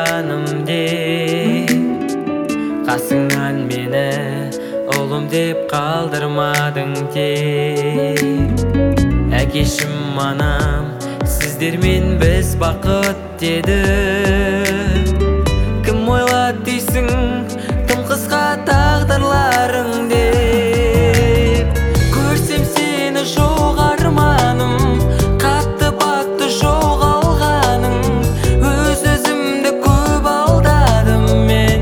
жаным деп, қасыңнан мені ұлым деп қалдырмадың деп. Әкешім анам сіздермен біз бақыт деді. Кім ойлады дейсің тым қысқа тағдырларың деп. Көрсем сені жоқ арманым, қатты бақты жоғалғаның. Өз-өзімді көп алдадым мен.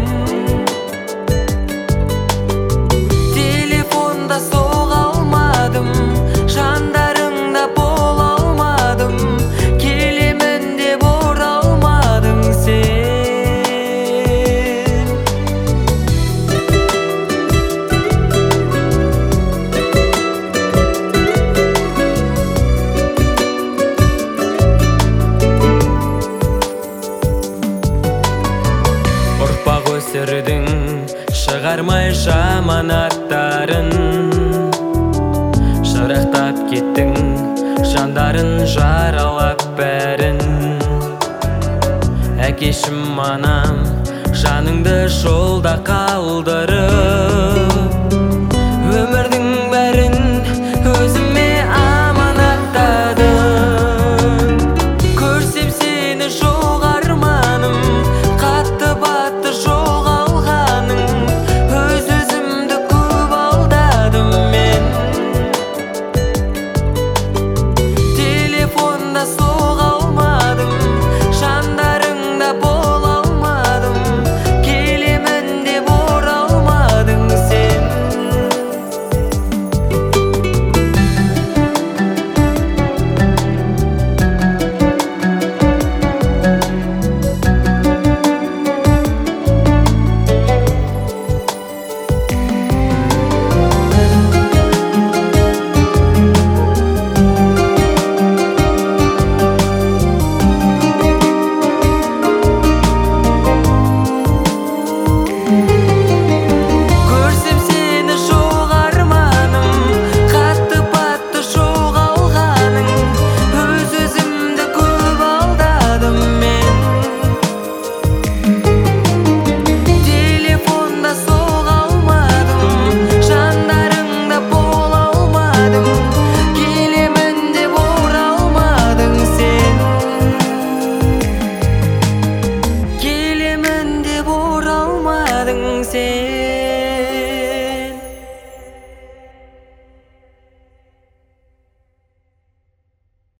Телефонда соға алмадым, жандарыңда бола алмадым. Келемін деп оралмадың сен. Ұрпақ өсірдің, шығармай жаман аттарын. Шырақтап кеттің, жандарын жаралап бәрін. Әкешім анам жаныңды жолда қалдырып,